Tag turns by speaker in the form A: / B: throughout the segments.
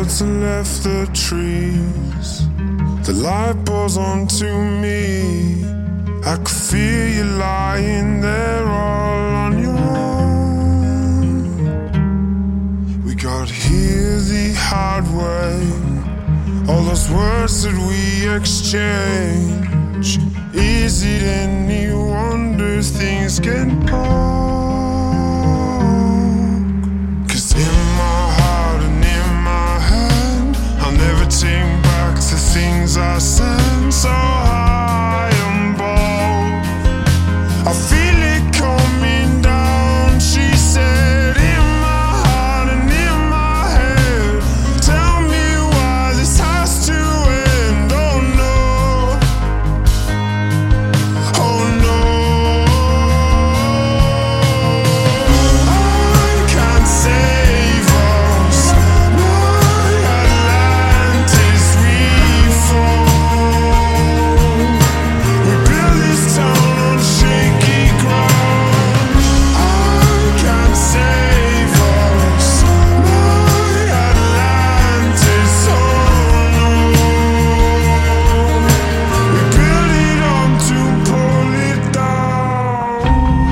A: once I left the trees, the light pours onto me. I could feel you lying there all on your own. We got here the hard way, all those words that we exchange. Is it any wonder things get broke? 'Cause in my heart and in my hand, I'll never take back the things I said. So high and bold, I feel it coming down. She said, in my heart and in my head, tell me why this has to end. Oh no, oh no, I can't save us. My Atlantis we fall. We build this town on shaky ground. I can't save us. My Atlantis, oh no. We build it up to pull it down.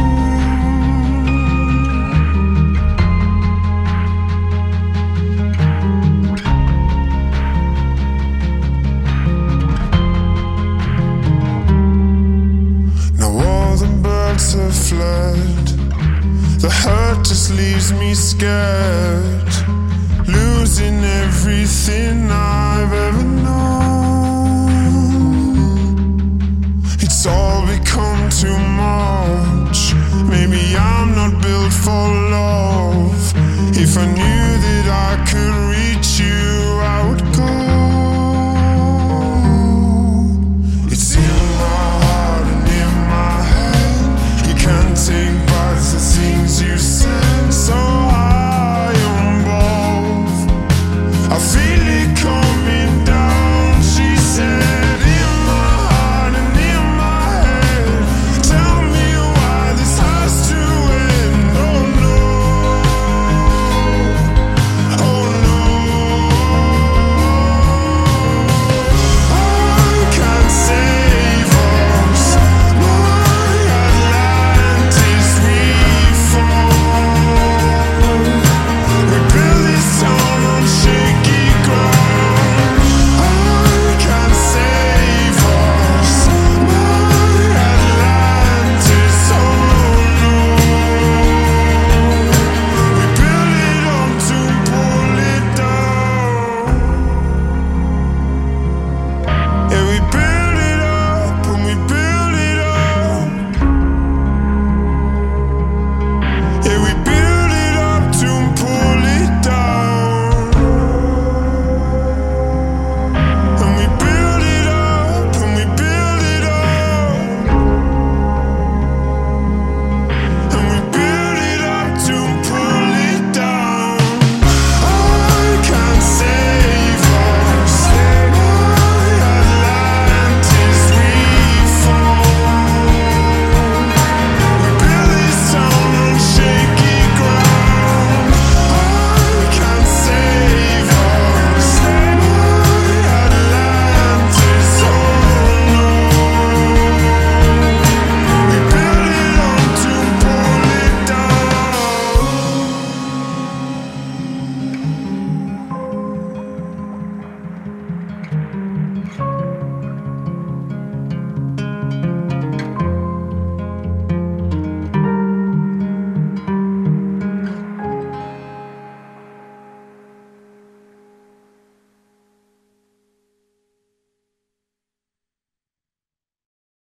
A: Now all the birds have fled, the hurt just leaves me scared, losing everything I've ever known. It's all become too much. Maybe I'm not built for love. If I knew that I could reach you, I would go. It's in my heart and in my head. You can't take back the things you said. So high and bold, I feel